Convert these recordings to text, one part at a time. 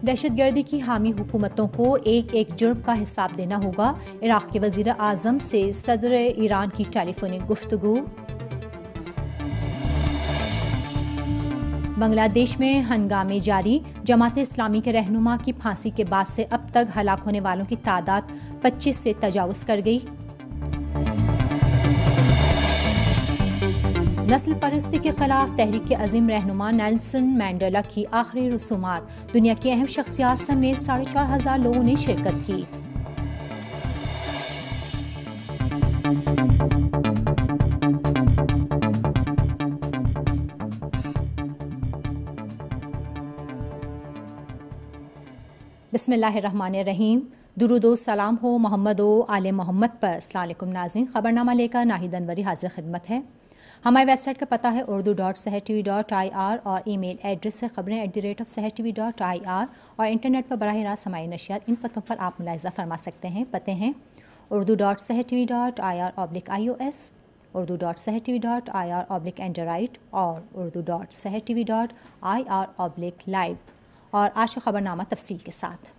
دہشت گردی کی حامی حکومتوں کو ایک ایک جرم کا حساب دینا ہوگا، عراق کے وزیر اعظم سے صدر ایران کی ٹیلی فونک گفتگو۔ بنگلہ دیش میں ہنگامے جاری، جماعت اسلامی کے رہنما کی پھانسی کے بعد سے اب تک ہلاک ہونے والوں کی تعداد 25 سے تجاوز کر گئی۔ نسل پرستی کے خلاف تحریک کے عظیم رہنما نیلسن مینڈیلا کی آخری رسومات، دنیا کی اہم شخصیات سمیت 4,500 لوگوں نے شرکت کی۔ بسم اللہ الرحمن الرحیم، درود و سلام ہو محمد و آل محمد پر۔ السلام علیکم ناظرین، خبرنامہ لے کر ناہید انوری حاضر خدمت ہے۔ ہماری ویب سائٹ کا پتہ ہے urdu.sahartv.ir اور ای میل ایڈریس ہے خبریں@sahartv.ir اور انٹرنیٹ پر براہ راست ہماری نشریات ان پتوں پر آپ ملاحظہ فرما سکتے ہیں۔ پتے ہیں urdu.sahartv.ir/ios، urdu.sahartv.ir/android اور urdu.sahartv.ir/live۔ اور آج کا خبرنامہ تفصیل کے ساتھ۔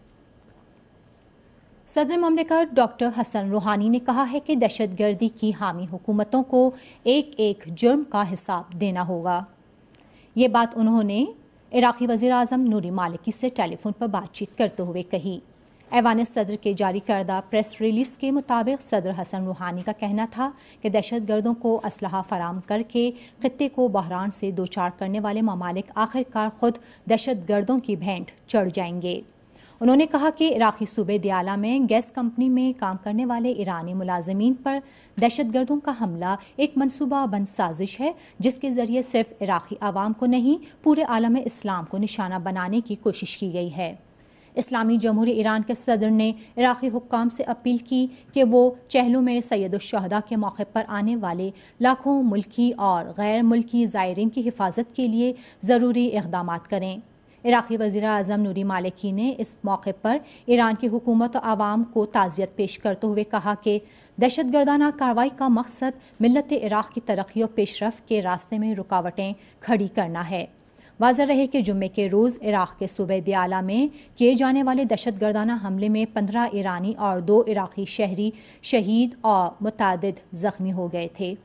صدر مملکت ڈاکٹر حسن روحانی نے کہا ہے کہ دہشت گردی کی حامی حکومتوں کو ایک ایک جرم کا حساب دینا ہوگا۔ یہ بات انہوں نے عراقی وزیر اعظم نوری مالکی سے ٹیلی فون پر بات چیت کرتے ہوئے کہی۔ ایوان صدر کے جاری کردہ پریس ریلیز کے مطابق صدر حسن روحانی کا کہنا تھا کہ دہشت گردوں کو اسلحہ فراہم کر کے خطے کو بحران سے دوچار کرنے والے ممالک آخرکار خود دہشت گردوں کی بھینٹ چڑھ جائیں گے۔ انہوں نے کہا کہ عراقی صوبے دیالہ میں گیس کمپنی میں کام کرنے والے ایرانی ملازمین پر دہشت گردوں کا حملہ ایک منصوبہ بند سازش ہے، جس کے ذریعے صرف عراقی عوام کو نہیں پورے عالم اسلام کو نشانہ بنانے کی کوشش کی گئی ہے۔ اسلامی جمہوریہ ایران کے صدر نے عراقی حکام سے اپیل کی کہ وہ چہلوں میں سید الشہداء کے موقع پر آنے والے لاکھوں ملکی اور غیر ملکی زائرین کی حفاظت کے لیے ضروری اقدامات کریں۔ عراقی وزیر اعظم نوری مالکی نے اس موقع پر ایران کی حکومت و عوام کو تعزیت پیش کرتے ہوئے کہا کہ دہشت گردانہ کارروائی کا مقصد ملت عراق کی ترقی و پیش رفت کے راستے میں رکاوٹیں کھڑی کرنا ہے۔ واضح رہے کہ جمعے کے روز عراق کے صوبے دیالہ میں کیے جانے والے دہشت گردانہ حملے میں 15 ایرانی اور 2 عراقی شہری شہید اور متعدد زخمی ہو گئے تھے۔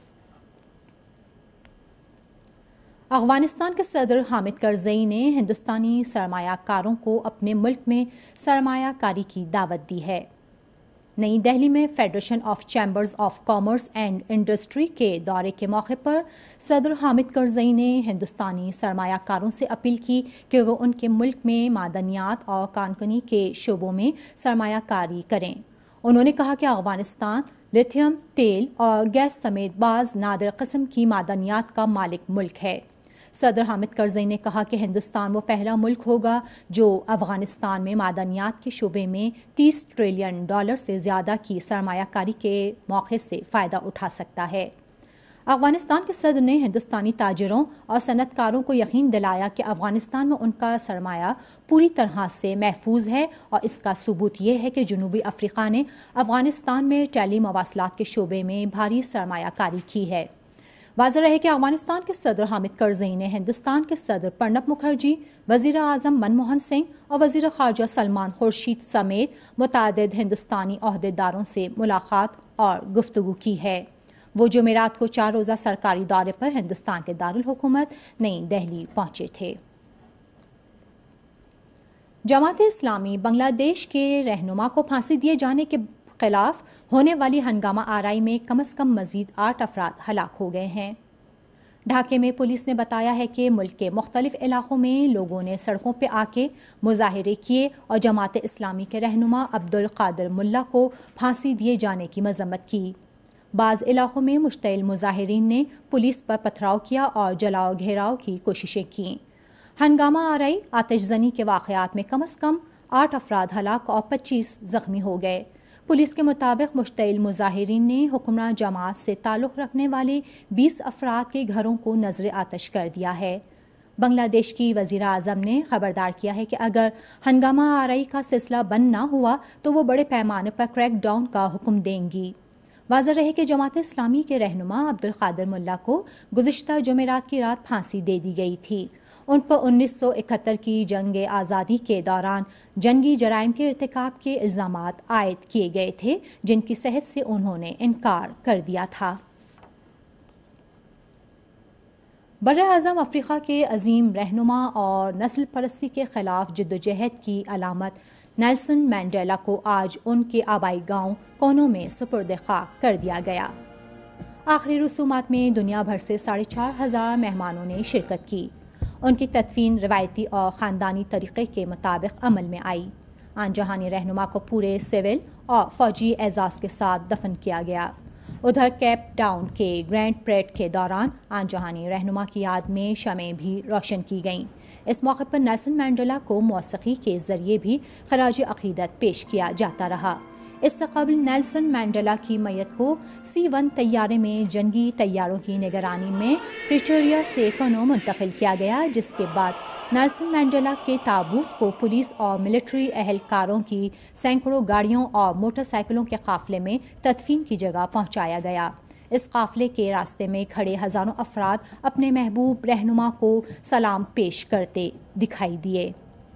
افغانستان کے صدر حامد کرزئی نے ہندوستانی سرمایہ کاروں کو اپنے ملک میں سرمایہ کاری کی دعوت دی ہے۔ نئی دہلی میں federation of chambers of commerce and industry کے دورے کے موقع پر صدر حامد کرزئی نے ہندوستانی سرمایہ کاروں سے اپیل کی کہ وہ ان کے ملک میں معدنیات اور کانکنی کے شعبوں میں سرمایہ کاری کریں۔ انہوں نے کہا کہ افغانستان لیتھیم، تیل اور گیس سمیت بعض نادر قسم کی معدنیات کا مالک ملک ہے۔ صدر حامد کرزئی نے کہا کہ ہندوستان وہ پہلا ملک ہوگا جو افغانستان میں معدنیات کے شعبے میں $30 ٹریلین سے زیادہ کی سرمایہ کاری کے موقع سے فائدہ اٹھا سکتا ہے۔ افغانستان کے صدر نے ہندوستانی تاجروں اور صنعت کاروں کو یقین دلایا کہ افغانستان میں ان کا سرمایہ پوری طرح سے محفوظ ہے، اور اس کا ثبوت یہ ہے کہ جنوبی افریقہ نے افغانستان میں ٹیلی مواصلات کے شعبے میں بھاری سرمایہ کاری کی ہے۔ واضح رہے کہ افغانستان کے صدر حامد کرزئی نے ہندوستان کے صدر پرنب مکھرجی، وزیر اعظم منموہن سنگھ اور وزیر خارجہ سلمان خورشید سمیت متعدد ہندوستانی عہدیداروں سے ملاقات اور گفتگو کی ہے۔ وہ جمعرات کو 4 روزہ سرکاری دورے پر ہندوستان کے دارالحکومت نئی دہلی پہنچے تھے۔ جماعت اسلامی بنگلہ دیش کے رہنما کو پھانسی دیے جانے کے خلاف ہونے والی ہنگامہ آرائی میں کم از کم مزید 8 افراد ہلاک ہو گئے ہیں۔ ڈھاکے میں پولیس نے بتایا ہے کہ ملک کے مختلف علاقوں میں لوگوں نے سڑکوں پہ آ کے مظاہرے کیے اور جماعت اسلامی کے رہنما عبدالقادر ملا کو پھانسی دیے جانے کی مذمت کی۔ بعض علاقوں میں مشتعل مظاہرین نے پولیس پر پتھراؤ کیا اور جلاؤ گھیراؤ کی کوششیں کیں۔ ہنگامہ آرائی آتش زنی کے واقعات میں کم از کم 8 افراد ہلاک اور 25 زخمی ہو گئے۔ پولیس کے مطابق مشتعل مظاہرین نے حکمراں جماعت سے تعلق رکھنے والے 20 افراد کے گھروں کو نذر آتش کر دیا ہے۔ بنگلہ دیش کی وزیر اعظم نے خبردار کیا ہے کہ اگر ہنگامہ آرائی کا سلسلہ بند نہ ہوا تو وہ بڑے پیمانے پر کریک ڈاؤن کا حکم دیں گی۔ واضح رہے کہ جماعت اسلامی کے رہنما عبدالقادر ملا کو گزشتہ جمعرات کی رات پھانسی دے دی گئی تھی۔ ان پر 1971 کی جنگ آزادی کے دوران جنگی جرائم کے ارتکاب کے الزامات عائد کیے گئے تھے، جن کی صحت سے انہوں نے انکار کر دیا تھا۔ براعظم افریقہ کے عظیم رہنما اور نسل پرستی کے خلاف جدوجہد کی علامت نیلسن مینڈیلا کو آج ان کے آبائی گاؤں کونو میں سپرد خاک کر دیا گیا۔ آخری رسومات میں دنیا بھر سے 4,500 مہمانوں نے شرکت کی۔ ان کی تدفین روایتی اور خاندانی طریقے کے مطابق عمل میں آئی۔ آن جہانی رہنما کو پورے سول اور فوجی اعزاز کے ساتھ دفن کیا گیا۔ ادھر کیپ ٹاؤن کے گرینڈ پریڈ کے دوران آن جہانی رہنما کی یاد میں شمعیں بھی روشن کی گئیں۔ اس موقع پر نیلسن مینڈیلا کو موسیقی کے ذریعے بھی خراج عقیدت پیش کیا جاتا رہا۔ اس سے قبل نیلسن مینڈیلا کی میت کو C-1 طیارے میں جنگی طیاروں کی نگرانی میں پریٹوریا سے کونو منتقل کیا گیا، جس کے بعد نیلسن مینڈیلا کے تابوت کو پولیس اور ملٹری اہلکاروں کی سینکڑوں گاڑیوں اور موٹر سائیکلوں کے قافلے میں تدفین کی جگہ پہنچایا گیا۔ اس قافلے کے راستے میں کھڑے ہزاروں افراد اپنے محبوب رہنما کو سلام پیش کرتے دکھائی دیے۔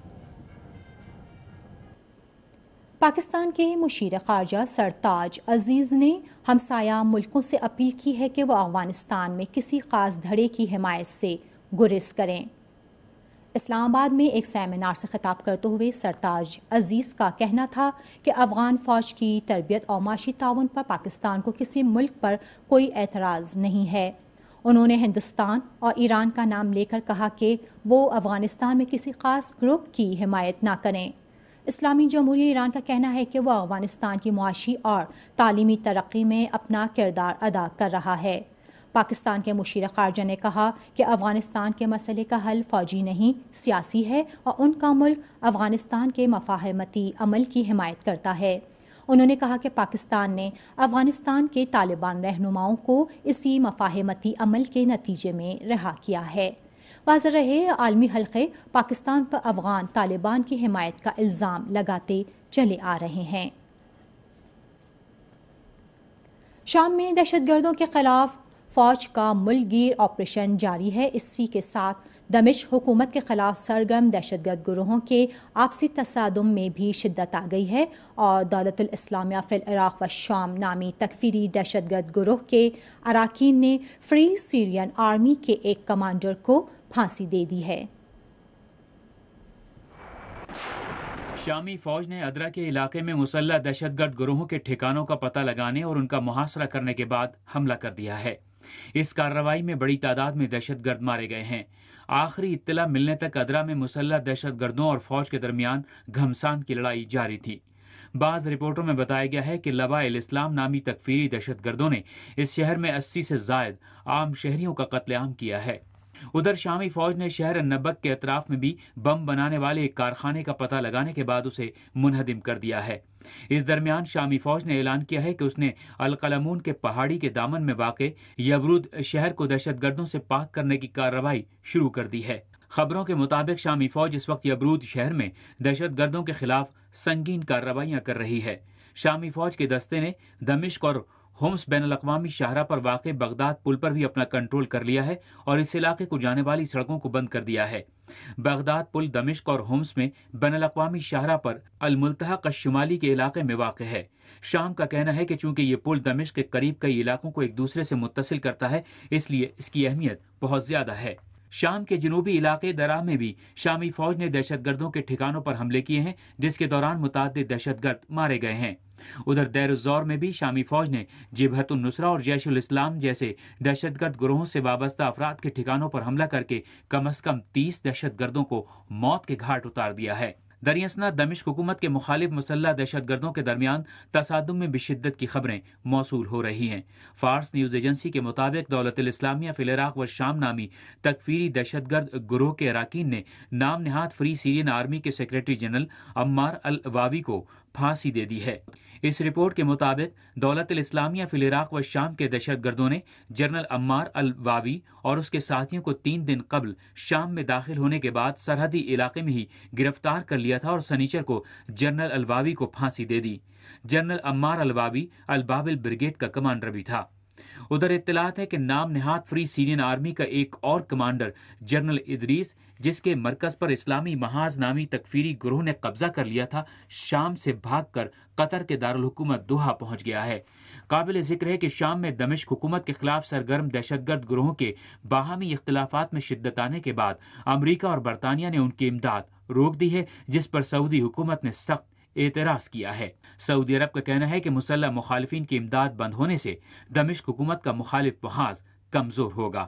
پاکستان کے مشیر خارجہ سرتاج عزیز نے ہمسایہ ملکوں سے اپیل کی ہے کہ وہ افغانستان میں کسی خاص دھڑے کی حمایت سے گریز کریں۔ اسلام آباد میں ایک سیمینار سے خطاب کرتے ہوئے سرتاج عزیز کا کہنا تھا کہ افغان فوج کی تربیت اور معاشی تعاون پر پاکستان کو کسی ملک پر کوئی اعتراض نہیں ہے۔ انہوں نے ہندوستان اور ایران کا نام لے کر کہا کہ وہ افغانستان میں کسی خاص گروپ کی حمایت نہ کریں۔ اسلامی جمہوریہ ایران کا کہنا ہے کہ وہ افغانستان کی معاشی اور تعلیمی ترقی میں اپنا کردار ادا کر رہا ہے۔ پاکستان کے مشیر خارجہ نے کہا کہ افغانستان کے مسئلے کا حل فوجی نہیں، سیاسی ہے اور ان کا ملک افغانستان کے مفاہمتی عمل کی حمایت کرتا ہے۔ انہوں نے کہا کہ پاکستان نے افغانستان کے طالبان رہنماؤں کو اسی مفاہمتی عمل کے نتیجے میں رہا کیا ہے۔ واضح رہے، عالمی حلقے پاکستان پر افغان طالبان کی حمایت کا الزام لگاتے چلے آ رہے ہیں۔ شام میں دہشت گردوں کے خلاف فوج کا ملک گیر آپریشن جاری ہے۔ اسی کے ساتھ دمشق حکومت کے خلاف سرگرم دہشت گرد گروہوں کے آپسی تصادم میں بھی شدت آ گئی ہے اور دولت الاسلامیہ فی العراق و شام نامی تکفیری دہشت گرد گروہ کے اراکین نے فری سیرین آرمی کے ایک کمانڈر کو پھانسی دے دی ہے۔ شامی فوج نے ادرا کے علاقے میں مسلح دہشت گرد گروہوں کے ٹھکانوں کا پتہ لگانے اور ان کا محاصرہ کرنے کے بعد حملہ کر دیا ہے۔ اس کارروائی میں بڑی تعداد میں دہشت گرد مارے گئے ہیں۔ آخری اطلاع ملنے تک ادرا میں مسلح دہشت گردوں اور فوج کے درمیان گھمسان کی لڑائی جاری تھی۔ بعض رپورٹوں میں بتایا گیا ہے کہ لواء الاسلام نامی تکفیری دہشت گردوں نے اس شہر میں 80 سے زائد عام شہریوں کا قتل عام کیا ہے۔ ادھر شامی فوج نے شہر النبک کے اطراف میں بھی بم بنانے والے ایک کارخانے کا پتہ لگانے کے بعد اسے منہدم کر دیا ہے۔ اس درمیان شامی فوج نے اعلان کیا ہے کہ اس نے القلمون کے پہاڑی کے دامن میں واقع یبرود شہر کو دہشت گردوں سے پاک کرنے کی کارروائی شروع کر دی ہے۔ خبروں کے مطابق شامی فوج اس وقت یبرود شہر میں دہشت گردوں کے خلاف سنگین کارروائیاں کر رہی ہے۔ شامی فوج کے دستے نے دمشق اور ہومس بین الاقوامی شاہراہ پر واقع بغداد پل پر بھی اپنا کنٹرول کر لیا ہے اور اس علاقے کو جانے والی سڑکوں کو بند کر دیا ہے۔ بغداد پل دمشق اور ہومس میں بین الاقوامی شاہراہ پر الملتحق الشمالی کے علاقے میں واقع ہے۔ شام کا کہنا ہے کہ چونکہ یہ پل دمشق کے قریب کئی علاقوں کو ایک دوسرے سے متصل کرتا ہے، اس لیے اس کی اہمیت بہت زیادہ ہے۔ شام کے جنوبی علاقے درا میں بھی شامی فوج نے دہشت گردوں کے ٹھکانوں پر حملے کیے ہیں، جس کے دوران متعدد دہشت گرد مارے گئے ہیں۔ ادھر دیر الزور میں بھی شامی فوج نے جبہت النصرہ اور جیش الاسلام جیسے دہشت گرد گروہوں سے وابستہ افراد کے ٹھکانوں پر حملہ کر کے کم از کم 30 دہشت گردوں کو موت کے گھاٹ اتار دیا ہے۔ دریاسنا دمشق حکومت کے مخالف مسلح دہشت گردوں کے درمیان تصادم میں بشدت کی خبریں موصول ہو رہی ہیں۔ فارس نیوز ایجنسی کے مطابق دولت الاسلامیہ فی العراق و شام نامی تکفیری دہشت گرد گروہ کے اراکین نے نام نہاد فری سیرین آرمی کے سیکریٹری جنرل عمار الواوی کو پھانسی دے دی ہے۔ اس رپورٹ کے مطابق دولت الاسلامیہ فی العراق و شام کے دہشت گردوں نے جنرل عمار الواوی اور اس کے ساتھیوں کو 3 دن قبل شام میں داخل ہونے کے بعد سرحدی علاقے میں ہی گرفتار کر لیا تھا اور سنیچر کو جنرل الواوی کو پھانسی دے دی۔ جنرل عمار الواوی البابل بریگیڈ کا کمانڈر بھی تھا۔ ادھر اطلاعات ہے کہ نام نہاد فری سیرین آرمی کا ایک اور کمانڈر جنرل ادریس، جس کے مرکز پر اسلامی محاذ نامی تکفیری گروہ نے قبضہ کر لیا تھا، شام سے بھاگ کر قطر کے دارالحکومت دوحہ پہنچ گیا ہے۔ قابل ذکر ہے کہ شام میں دمشق حکومت کے خلاف سرگرم دہشت گرد گروہوں کے باہمی اختلافات میں شدت آنے کے بعد امریکہ اور برطانیہ نے ان کی امداد روک دی ہے، جس پر سعودی حکومت نے سخت اعتراض کیا ہے۔ سعودی عرب کا کہنا ہے کہ مسلح مخالفین کی امداد بند ہونے سے دمشق حکومت کا مخالف محاذ کمزور ہوگا۔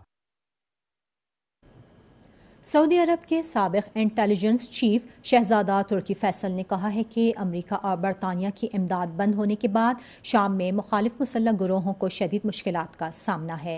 سعودی عرب کے سابق انٹیلیجنس چیف شہزادہ ترکی فیصل نے کہا ہے کہ امریکہ اور برطانیہ کی امداد بند ہونے کے بعد شام میں مخالف مسلح گروہوں کو شدید مشکلات کا سامنا ہے۔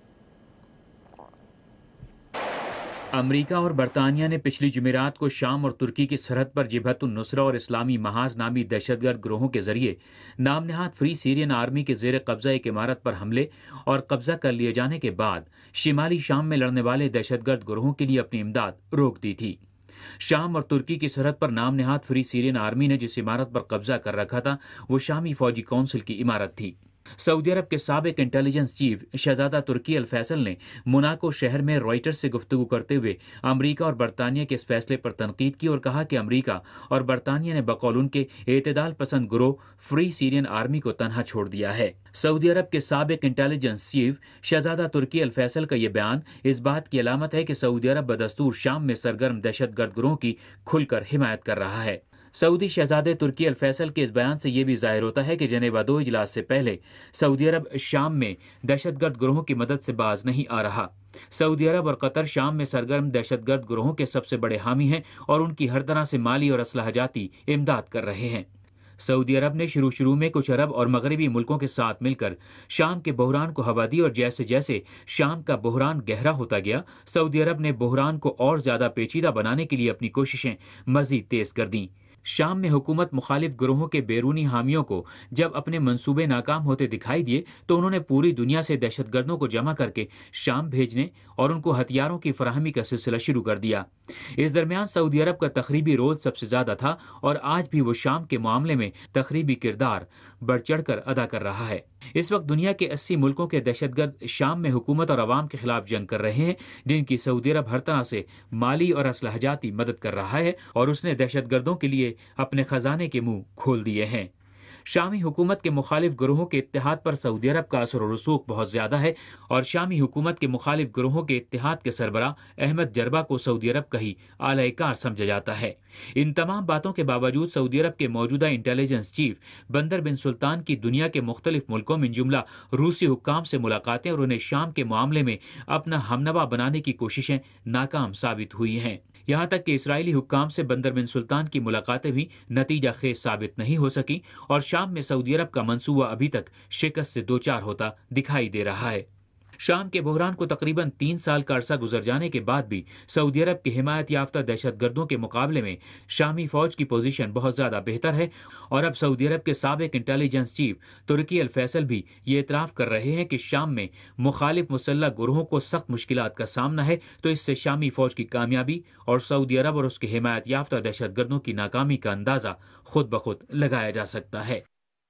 امریکہ اور برطانیہ نے پچھلی جمعرات کو شام اور ترکی کی سرحد پر جبہت النصرہ اور اسلامی محاذ نامی دہشت گرد گروہوں کے ذریعے نام نہاد فری سیرین آرمی کے زیر قبضہ ایک عمارت پر حملے اور قبضہ کر لیے جانے کے بعد شمالی شام میں لڑنے والے دہشت گرد گروہوں کے لیے اپنی امداد روک دی تھی۔ شام اور ترکی کی سرحد پر نام نہاد فری سیرین آرمی نے جس عمارت پر قبضہ کر رکھا تھا وہ شامی فوجی کونسل کی عمارت تھی۔ سعودی عرب کے سابق انٹیلیجنس چیف شہزادہ ترکی الفیصل نے موناکو شہر میں رائٹرز سے گفتگو کرتے ہوئے امریکہ اور برطانیہ کے اس فیصلے پر تنقید کی اور کہا کہ امریکہ اور برطانیہ نے بقول ان کے اعتدال پسند گروہ فری سیرین آرمی کو تنہا چھوڑ دیا ہے۔ سعودی عرب کے سابق انٹیلیجنس چیف شہزادہ ترکی الفیصل کا یہ بیان اس بات کی علامت ہے کہ سعودی عرب بدستور شام میں سرگرم دہشت گرد گروہوں کی کھل کر حمایت کر رہا ہے۔ سعودی شہزادے ترکی الفیصل کے اس بیان سے یہ بھی ظاہر ہوتا ہے کہ جنیوا 2 اجلاس سے پہلے سعودی عرب شام میں دہشت گرد گروہوں کی مدد سے باز نہیں آ رہا۔ سعودی عرب اور قطر شام میں سرگرم دہشت گرد گروہوں کے سب سے بڑے حامی ہیں اور ان کی ہر طرح سے مالی اور اسلحہ جاتی امداد کر رہے ہیں۔ سعودی عرب نے شروع میں کچھ عرب اور مغربی ملکوں کے ساتھ مل کر شام کے بحران کو ہوا دی اور جیسے جیسے شام کا بحران گہرا ہوتا گیا، سعودی عرب نے بحران کو اور زیادہ پیچیدہ بنانے کے لیے اپنی کوششیں مزید تیز کر دیں۔ شام میں حکومت مخالف گروہوں کے بیرونی حامیوں کو جب اپنے منصوبے ناکام ہوتے دکھائی دیے تو انہوں نے پوری دنیا سے دہشت گردوں کو جمع کر کے شام بھیجنے اور ان کو ہتھیاروں کی فراہمی کا سلسلہ شروع کر دیا۔ اس درمیان سعودی عرب کا تخریبی رول سب سے زیادہ تھا اور آج بھی وہ شام کے معاملے میں تخریبی کردار بڑھ چڑھ کر ادا کر رہا ہے۔ اس وقت دنیا کے 80 ملکوں کے دہشت گرد شام میں حکومت اور عوام کے خلاف جنگ کر رہے ہیں، جن کی سعودی عرب ہر طرح سے مالی اور اسلحہ جاتی مدد کر رہا ہے اور اس نے دہشت گردوں کے لیے اپنے خزانے کے منہ کھول دیے ہیں۔ شامی حکومت کے مخالف گروہوں کے اتحاد پر سعودی عرب کا اثر و رسوخ بہت زیادہ ہے اور شامی حکومت کے مخالف گروہوں کے اتحاد کے سربراہ احمد جربہ کو سعودی عرب کا ہی اعلی کار سمجھا جاتا ہے۔ ان تمام باتوں کے باوجود سعودی عرب کے موجودہ انٹیلیجنس چیف بندر بن سلطان کی دنیا کے مختلف ملکوں من جملہ روسی حکام سے ملاقاتیں اور انہیں شام کے معاملے میں اپنا ہمنوا بنانے کی کوششیں ناکام ثابت ہوئی ہیں۔ یہاں تک کہ اسرائیلی حکام سے بندر بن سلطان کی ملاقاتیں بھی نتیجہ خیز ثابت نہیں ہو سکیں اور شام میں سعودی عرب کا منصوبہ ابھی تک شکست سے دوچار ہوتا دکھائی دے رہا ہے۔ شام کے بحران کو تقریباً 3 سال کا عرصہ گزر جانے کے بعد بھی سعودی عرب کے حمایت یافتہ دہشت گردوں کے مقابلے میں شامی فوج کی پوزیشن بہت زیادہ بہتر ہے اور اب سعودی عرب کے سابق انٹیلیجنس چیف ترکی الفیصل بھی یہ اعتراف کر رہے ہیں کہ شام میں مخالف مسلح گروہوں کو سخت مشکلات کا سامنا ہے، تو اس سے شامی فوج کی کامیابی اور سعودی عرب اور اس کے حمایت یافتہ دہشت گردوں کی ناکامی کا اندازہ خود بخود لگایا جا سکتا ہے۔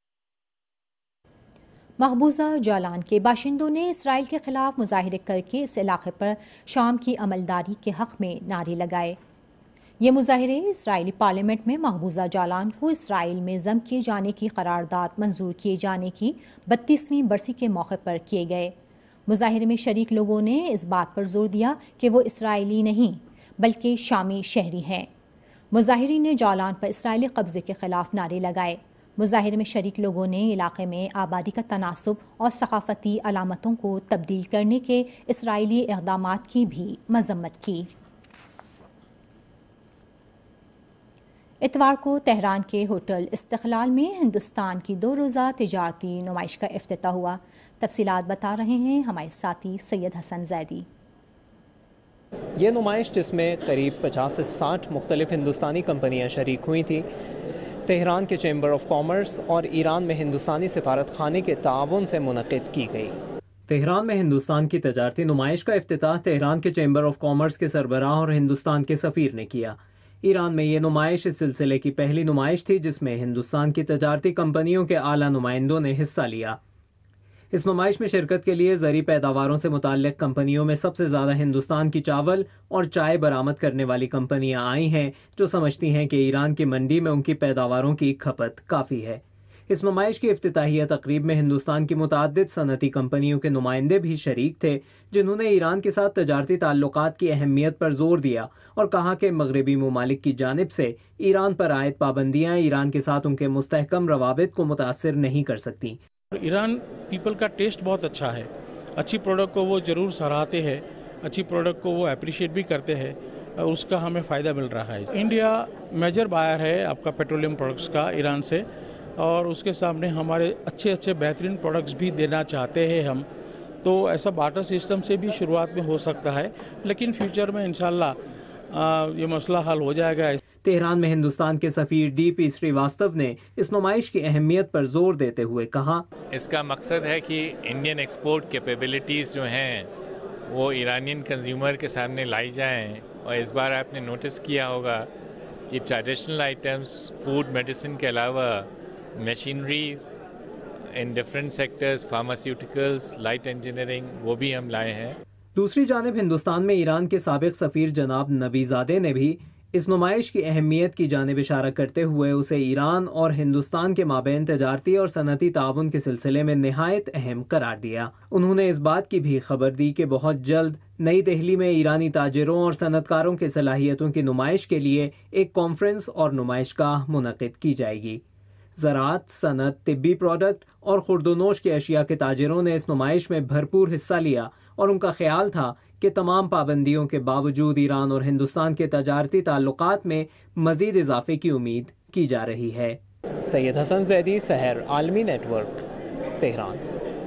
مقبوضہ جولان کے باشندوں نے اسرائیل کے خلاف مظاہرے کر کے اس علاقے پر شام کی عملداری کے حق میں نعرے لگائے۔ یہ مظاہرے اسرائیلی پارلیمنٹ میں مقبوضہ جولان کو اسرائیل میں ضم کیے جانے کی قرارداد منظور کیے جانے کی 32ویں برسی کے موقع پر کیے گئے۔ مظاہرے میں شریک لوگوں نے اس بات پر زور دیا کہ وہ اسرائیلی نہیں بلکہ شامی شہری ہیں۔ مظاہرین نے جولان پر اسرائیلی قبضے کے خلاف نعرے لگائے۔ مظاہرے میں شریک لوگوں نے علاقے میں آبادی کا تناسب اور ثقافتی علامتوں کو تبدیل کرنے کے اسرائیلی اقدامات کی بھی مذمت کی۔ اتوار کو تہران کے ہوٹل استقلال میں ہندوستان کی 2 روزہ تجارتی نمائش کا افتتاح ہوا۔ تفصیلات بتا رہے ہیں ہمارے ساتھی سید حسن زیدی۔ یہ نمائش جس میں قریب 50 سے 60 مختلف ہندوستانی کمپنیاں شریک ہوئی تھیں، تہران کے چیمبر آف کامرس اور ایران میں ہندوستانی سفارت خانے کے تعاون سے منعقد کی گئی۔ تہران میں ہندوستان کی تجارتی نمائش کا افتتاح تہران کے چیمبر آف کامرس کے سربراہ اور ہندوستان کے سفیر نے کیا۔ ایران میں یہ نمائش اس سلسلے کی پہلی نمائش تھی جس میں ہندوستان کی تجارتی کمپنیوں کے اعلیٰ نمائندوں نے حصہ لیا۔ اس نمائش میں شرکت کے لیے زرعی پیداواروں سے متعلق کمپنیوں میں سب سے زیادہ ہندوستان کی چاول اور چائے برآمد کرنے والی کمپنیاں آئی ہیں، جو سمجھتی ہیں کہ ایران کی منڈی میں ان کی پیداواروں کی کھپت کافی ہے۔ اس نمائش کی افتتاحیہ تقریب میں ہندوستان کی متعدد صنعتی کمپنیوں کے نمائندے بھی شریک تھے، جنہوں نے ایران کے ساتھ تجارتی تعلقات کی اہمیت پر زور دیا اور کہا کہ مغربی ممالک کی جانب سے ایران پر عائد پابندیاں ایران کے ساتھ ان کے مستحکم روابط کو متاثر نہیں کر سکتی۔ ایران پیپل کا ٹیسٹ بہت اچھا ہے، اچھی پروڈکٹ کو وہ ضرور سراہتے ہیں، اچھی پروڈکٹ کو وہ اپریشیٹ بھی کرتے ہیں اور اس کا ہمیں فائدہ مل رہا ہے۔ انڈیا میجر بائر ہے آپ کا پیٹرولیم پروڈکٹس کا ایران سے، اور اس کے سامنے ہمارے اچھے بہترین پروڈکٹس بھی دینا چاہتے ہیں ہم، تو ایسا بارٹر سسٹم سے بھی شروعات میں ہو سکتا ہے، لیکن فیوچر میں انشاءاللہ یہ مسئلہ حل ہو جائے گا۔ تہران میں ہندوستان کے سفیر ڈی پی سریواستو نے اس نمائش کی اہمیت پر زور دیتے ہوئے کہا، اس کا مقصد ہے کہ انڈین ایکسپورٹ کیپیبلٹیز جو ہیں وہ ایرانین کنزیومر کے سامنے لائی جائیں، اور اس بار آپ نے نوٹس کیا ہوگا کہ ٹریڈیشنل آئٹمس، فوڈ، میڈیسن کے علاوہ machineries in different sectors, pharmaceuticals, light engineering, وہ بھی ہم لائے ہیں۔ دوسری جانب ہندوستان میں ایران کے سابق سفیر جناب نبی زادے نے بھی اس نمائش کی اہمیت کی جانب اشارہ کرتے ہوئے اسے ایران اور ہندوستان کے مابین تجارتی اور صنعتی تعاون کے سلسلے میں نہایت اہم قرار دیا۔ انہوں نے اس بات کی بھی خبر دی کہ بہت جلد نئی دہلی میں ایرانی تاجروں اور صنعت کاروں کی صلاحیتوں کی نمائش کے لیے ایک کانفرنس اور نمائش گاہ منعقد کی جائے گی۔ زراعت، صنعت، طبی پروڈکٹ اور خوردونوش کے اشیاء کے تاجروں نے اس نمائش میں بھرپور حصہ لیا اور ان کا خیال تھا کہ تمام پابندیوں کے باوجود ایران اور ہندوستان کے تجارتی تعلقات میں مزید اضافے کی امید کی جا رہی ہے۔ سید حسن زیدی، سحر عالمی نیٹ ورک، تہران۔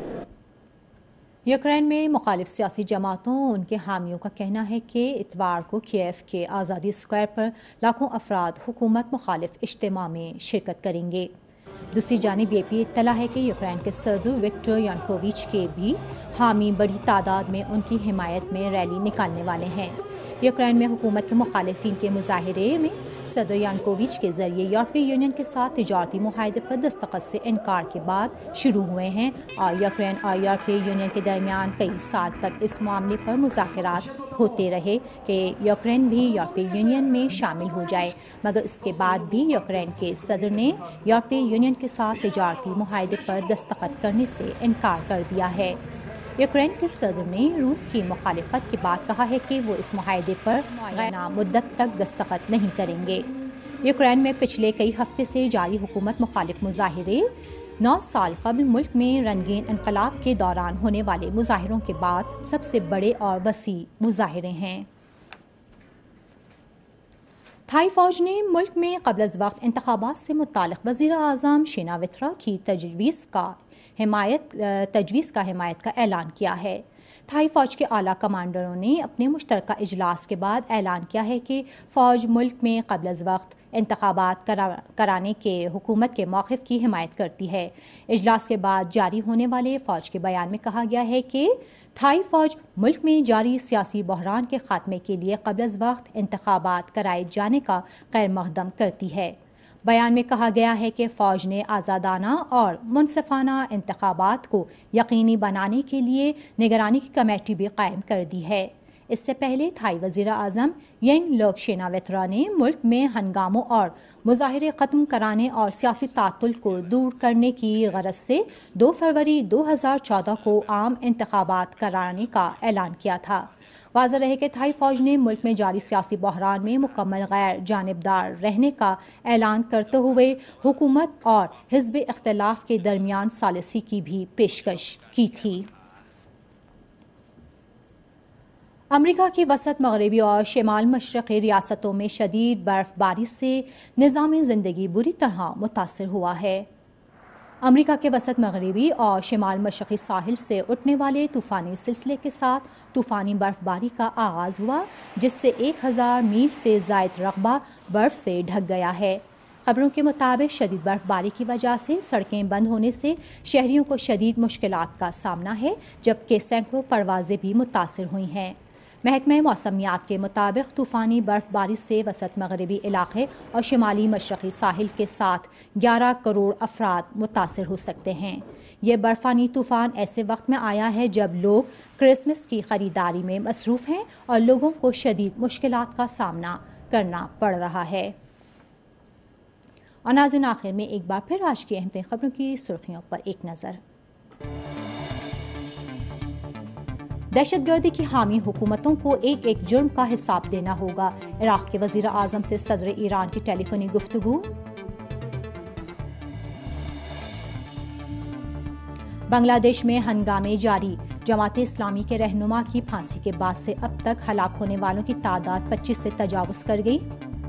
یوکرین میں مخالف سیاسی جماعتوں ان کے حامیوں کا کہنا ہے کہ اتوار کو کیف کے آزادی اسکوائر پر لاکھوں افراد حکومت مخالف اجتماع میں شرکت کریں گے۔ دوسری جانب یہ بھی اطلاع ہے کہ یوکرین کے صدر وکٹر یانوکووچ کے بھی حامی بڑی تعداد میں ان کی حمایت میں ریلی نکالنے والے ہیں۔ یوکرین میں حکومت کے مخالفین کے مظاہرے میں صدر یانوکووچ کے ذریعے یورپی یونین کے ساتھ تجارتی معاہدے پر دستخط سے انکار کے بعد شروع ہوئے ہیں، اور یوکرین اور یورپی یونین کے درمیان کئی سال تک اس معاملے پر مذاکرات ہوتے رہے کہ یوکرین بھی یورپی یونین میں شامل ہو جائے، مگر اس کے بعد بھی یوکرین کے صدر نے یورپی یونین کے ساتھ تجارتی معاہدے پر دستخط کرنے سے انکار کر دیا ہے۔ یوکرین کے صدر نے روس کی مخالفت کے بعد کہا ہے کہ وہ اس معاہدے پر غیر مدت تک دستخط نہیں کریں گے۔ یوکرین میں پچھلے کئی ہفتے سے جاری حکومت مخالف مظاہرے 9 سال قبل ملک میں رنگین انقلاب کے دوران ہونے والے مظاہروں کے بعد سب سے بڑے اور وسیع مظاہرے ہیں۔ تھائی فوج نے ملک میں قبل از وقت انتخابات سے متعلق وزیر اعظم شیناوترا کی تجویز کا حمایت کا اعلان کیا ہے۔ تھائی فوج کے اعلیٰ کمانڈروں نے اپنے مشترکہ اجلاس کے بعد اعلان کیا ہے کہ فوج ملک میں قبل از وقت انتخابات کرانے کے حکومت کے موقف کی حمایت کرتی ہے۔ اجلاس کے بعد جاری ہونے والے فوج کے بیان میں کہا گیا ہے کہ تھائی فوج ملک میں جاری سیاسی بحران کے خاتمے کے لیے قبل از وقت انتخابات کرائے جانے کا خیر مقدم کرتی ہے۔ بیان میں کہا گیا ہے کہ فوج نے آزادانہ اور منصفانہ انتخابات کو یقینی بنانے کے لیے نگرانی کی کمیٹی بھی قائم کر دی ہے۔ اس سے پہلے تھائی وزیر اعظم ینگ لوک شیناوترا نے ملک میں ہنگاموں اور مظاہرے ختم کرانے اور سیاسی تعطل کو دور کرنے کی غرض سے 2 فروری 2014 کو عام انتخابات کرانے کا اعلان کیا تھا۔ واضح رہے کہ تھائی فوج نے ملک میں جاری سیاسی بحران میں مکمل غیر جانبدار رہنے کا اعلان کرتے ہوئے حکومت اور حزب اختلاف کے درمیان ثالثی کی بھی پیشکش کی تھی۔ امریکہ کی وسط مغربی اور شمال مشرقی ریاستوں میں شدید برف باری سے نظام زندگی بری طرح متاثر ہوا ہے۔ امریکہ کے وسط مغربی اور شمال مشرقی ساحل سے اٹھنے والے طوفانی سلسلے کے ساتھ طوفانی برف باری کا آغاز ہوا، جس سے 1000 میل سے زائد رقبہ برف سے ڈھک گیا ہے۔ خبروں کے مطابق شدید برف باری کی وجہ سے سڑکیں بند ہونے سے شہریوں کو شدید مشکلات کا سامنا ہے، جبکہ سینکڑوں پروازیں بھی متاثر ہوئی ہیں۔ محکمہ موسمیات کے مطابق طوفانی برف باری سے وسط مغربی علاقے اور شمالی مشرقی ساحل کے ساتھ 11 کروڑ افراد متاثر ہو سکتے ہیں۔ یہ برفانی طوفان ایسے وقت میں آیا ہے جب لوگ کرسمس کی خریداری میں مصروف ہیں اور لوگوں کو شدید مشکلات کا سامنا کرنا پڑ رہا ہے۔ اور ناظرین، آخر میں ایک بار پھر آج کی اہم ترین خبروں کی سرخیوں پر ایک نظر۔ دہشت گردی کی حامی حکومتوں کو ایک ایک جرم کا حساب دینا ہوگا، عراق کے وزیر اعظم سے صدر ایران کی ٹیلی فونی گفتگو۔ بنگلہ دیش میں ہنگامے جاری، جماعت اسلامی کے رہنما کی پھانسی کے بعد سے اب تک ہلاک ہونے والوں کی تعداد 25 سے تجاوز کر گئی۔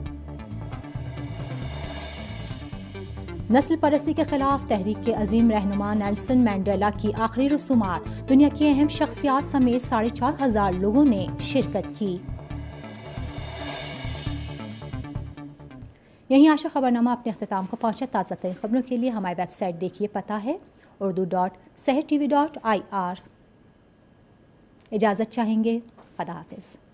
نسل پرستی کے خلاف تحریک کے عظیم رہنما نیلسن مینڈیلا کی آخری رسومات، دنیا کی اہم شخصیات سمیت 4,500 لوگوں نے شرکت کی۔ یہیں عاشق خبرنامہ اپنے اختتام کو پہنچا۔ تازہ ترین خبروں کے لیے ہماری ویب سائٹ دیکھیے، پتہ ہے urdu.sehertv.ir۔ اجازت چاہیں گے، خدا حافظ۔